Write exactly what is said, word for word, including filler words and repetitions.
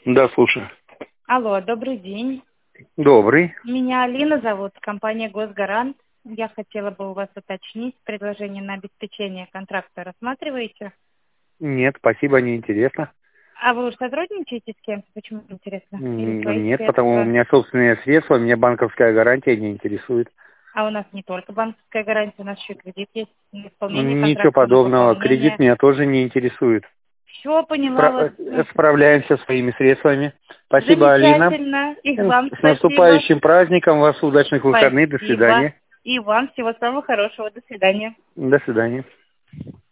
Да, слушаю. Алло, добрый день. Добрый. Меня Алина зовут, компания «Госгарант». Я хотела бы у вас уточнить предложение на обеспечение контракта. Рассматриваете? Нет, спасибо, не интересно. А вы уже сотрудничаете с кем-то? Почему интересно? Или свои М, Нет, потому у средства? меня собственные средства, меня банковская гарантия не интересует. А у нас не только банковская гарантия, у нас еще и кредит есть на исполнение Ничего контракта, на подобного. Кредит пополнение. меня тоже не интересует. Все, поняла вас. Спра- э, Справляемся своими средствами. Спасибо, Алина. Замечательно. И М, вам С спасибо. наступающим праздником вас, удачных выходных. До Спасибо. свидания. И вам всего самого хорошего. До свидания. До свидания.